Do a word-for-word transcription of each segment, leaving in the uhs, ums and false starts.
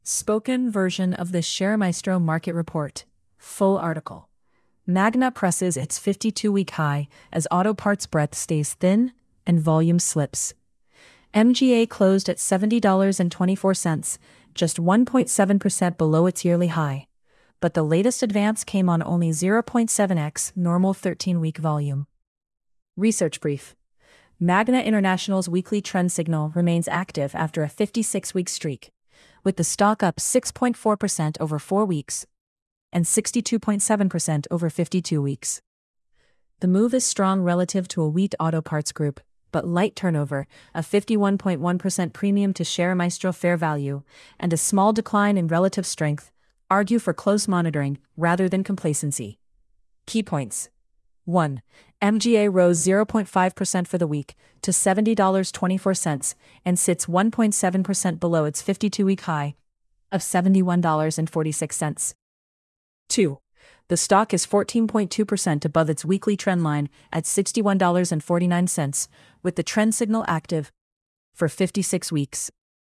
Spoken version of the ShareMaestro Market Report. Full article. Magna presses its fifty-two-week high as auto parts breadth stays thin and volume slips. M G A closed at seventy dollars and twenty-four cents, just one point seven percent below its yearly high. But the latest advance came on only zero point seven x normal thirteen-week volume. Research brief. Magna International's weekly trend signal remains active after a fifty-six-week streak, with the stock up six point four percent over four weeks and sixty-two point seven percent over fifty-two weeks. The move is strong relative to a weak auto parts group, but light turnover, a fifty-one point one percent premium to ShareMaestro fair value, and a small decline in relative strength argue for close monitoring rather than complacency. Key points. one. M G A rose zero point five percent for the week to seventy dollars and twenty-four cents and sits one point seven percent below its fifty-two-week high of seventy-one dollars and forty-six cents. two. The stock is fourteen point two percent above its weekly trend line at sixty-one dollars and forty-nine cents, with the trend signal active for fifty-six weeks.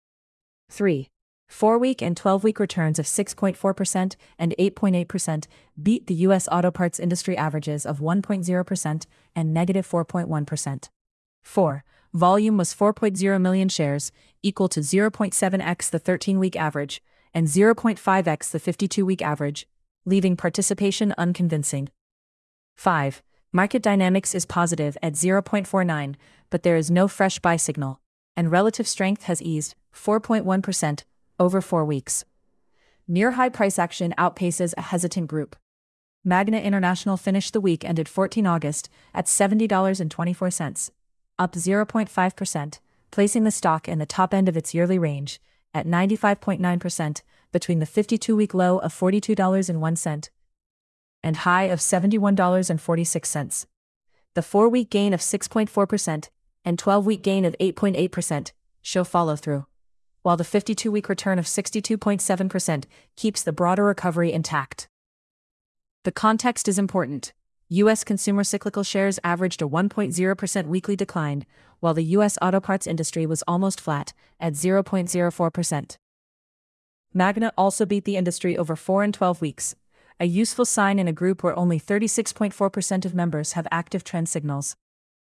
three. Four-week and twelve-week returns of six point four percent and eight point eight percent beat the U S auto parts industry averages of one point zero percent and negative four point one percent. four. Volume was four point zero million shares, equal to zero point seven x the thirteen-week average and zero point five x the fifty-two-week average, leaving participation unconvincing. five. Market dynamics is positive at zero point four nine, but there is no fresh buy signal, and relative strength has eased four point one percent over four weeks. Near-high price action outpaces a hesitant group. Magna International finished the week ended the fourteenth of August at seventy dollars and twenty-four cents, up zero point five percent, placing the stock in the top end of its yearly range at ninety-five point nine percent between the fifty-two-week low of forty-two dollars and one cent and high of seventy-one dollars and forty-six cents. The four-week gain of six point four percent and twelve-week gain of eight point eight percent show follow-through, while the fifty-two-week return of sixty-two point seven percent keeps the broader recovery intact. The context is important. U S consumer cyclical shares averaged a one point zero percent weekly decline, while the U S auto parts industry was almost flat at zero point zero four percent. Magna also beat the industry over four and twelve weeks, a useful sign in a group where only thirty-six point four percent of members have active trend signals.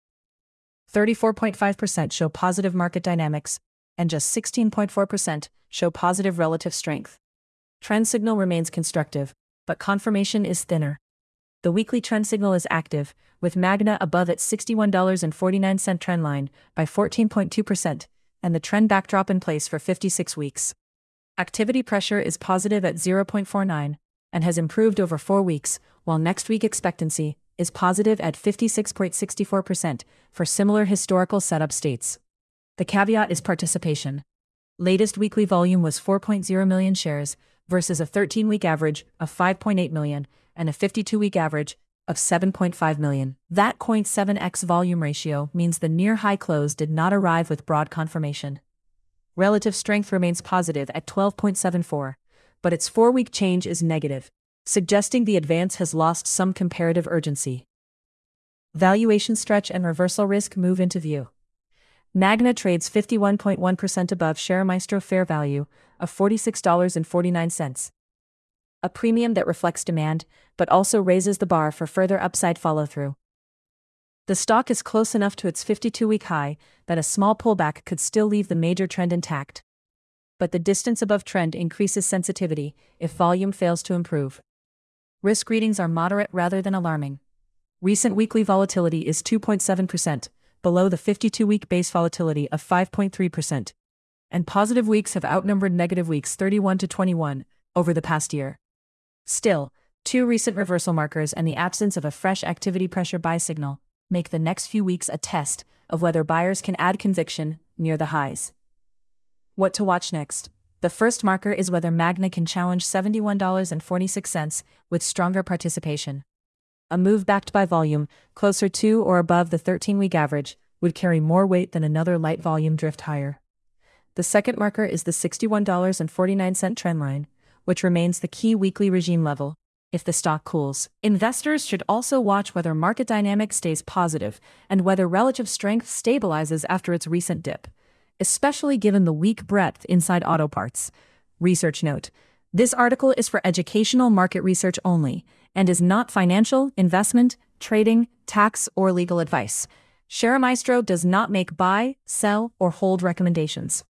thirty-four point five percent show positive market dynamics, and just sixteen point four percent show positive relative strength. Trend signal remains constructive, but confirmation is thinner. The weekly trend signal is active, with Magna above its sixty-one dollars and forty-nine cents trend line by fourteen point two percent, and the trend backdrop in place for fifty-six weeks. Activity pressure is positive at zero point four nine, and has improved over four weeks, while next week expectancy is positive at fifty-six point six four percent for similar historical setup states. The caveat is participation. Latest weekly volume was four point zero million shares versus a thirteen-week average of five point eight million and a fifty-two-week average of seven point five million. That zero point seven x volume ratio means the near-high close did not arrive with broad confirmation. Relative strength remains positive at twelve point seven four, but its four-week change is negative, suggesting the advance has lost some comparative urgency. Valuation stretch and reversal risk move into view. Magna trades fifty-one point one percent above ShareMaestro fair value of forty-six dollars and forty-nine cents. A premium that reflects demand, but also raises the bar for further upside follow-through. The stock is close enough to its fifty-two-week high that a small pullback could still leave the major trend intact. But the distance above trend increases sensitivity if volume fails to improve. Risk readings are moderate rather than alarming. Recent weekly volatility is two point seven percent, below the fifty-two-week base volatility of five point three percent. And positive weeks have outnumbered negative weeks thirty-one to twenty-one over the past year. Still, two recent reversal markers and the absence of a fresh activity pressure buy signal make the next few weeks a test of whether buyers can add conviction near the highs. What to watch next? The first marker is whether Magna can challenge seventy-one dollars and forty-six cents with stronger participation. A move backed by volume, closer to or above the thirteen-week average, would carry more weight than another light volume drift higher. The second marker is the sixty-one dollars and forty-nine cents trend line, which remains the key weekly regime level if the stock cools. Investors should also watch whether market dynamics stays positive and whether relative strength stabilizes after its recent dip, especially given the weak breadth inside auto parts. Research note: this article is for educational market research only and is not financial, investment, trading, tax, or legal advice. ShareMaestro does not make buy, sell, or hold recommendations.